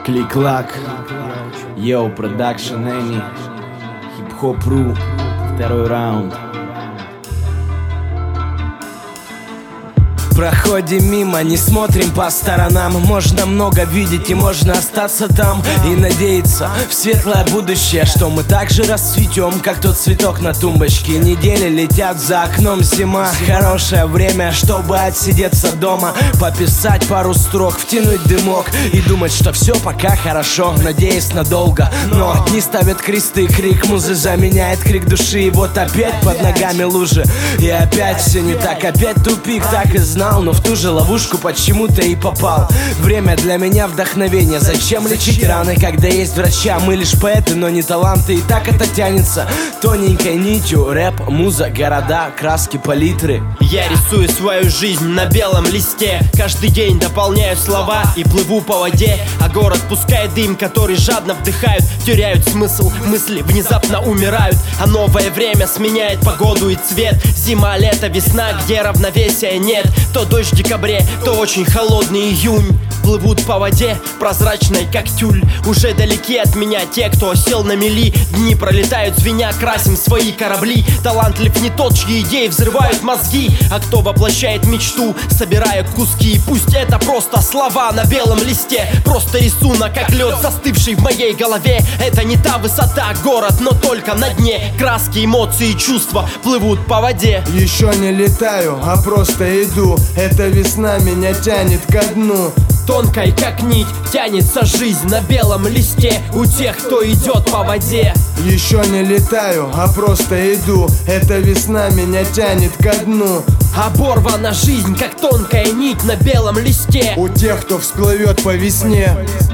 Клик-клак, Йоу, продакшн, Эни, Хип-хоп.ру, второй раунд. Проходим мимо, не смотрим по сторонам. Можно много видеть и можно остаться там и надеяться в светлое будущее, что мы так же расцветем, как тот цветок на тумбочке. Недели летят, за окном зима. Хорошее время, чтобы отсидеться дома, пописать пару строк, втянуть дымок и думать, что все пока хорошо, надеясь надолго. Но не ставят кресты, крик музы заменяет крик души. И вот опять под ногами лужи, и опять все не так, опять тупик. Так и знал, но в ту же ловушку почему-то и попал. Время для меня вдохновение. Зачем лечить раны, когда есть врача? Мы лишь поэты, но не таланты. И так это тянется тоненькой нитью. Рэп, муза, города, краски, палитры. Я рисую свою жизнь на белом листе. Каждый день дополняю слова и плыву по воде. А город пускает дым, который жадно вдыхают. Теряют смысл, мысли внезапно умирают. А новое время сменяет погоду и цвет. Зима, лето, весна, где равновесия нет. То дождь в декабре, то очень холодный июнь. Плывут по воде, прозрачной как тюль. Уже далеки от меня те, кто сел на мели. Дни пролетают, звеня, красим свои корабли. Талантлив не тот, чьи идеи взрывают мозги, а кто воплощает мечту, собирая куски. Пусть это просто слова на белом листе, просто рисунок, как лед, застывший в моей голове. Это не та высота, город, но только на дне. Краски, эмоции, чувства плывут по воде. Еще не летаю, а просто иду. Эта весна меня тянет ко дну. Тонкой, как нить, тянется жизнь на белом листе у тех, кто идет по воде. Еще не летаю, а просто иду. Эта весна меня тянет ко дну. Оборвана жизнь, как тонкая нить на белом листе у тех, кто всплывет по весне.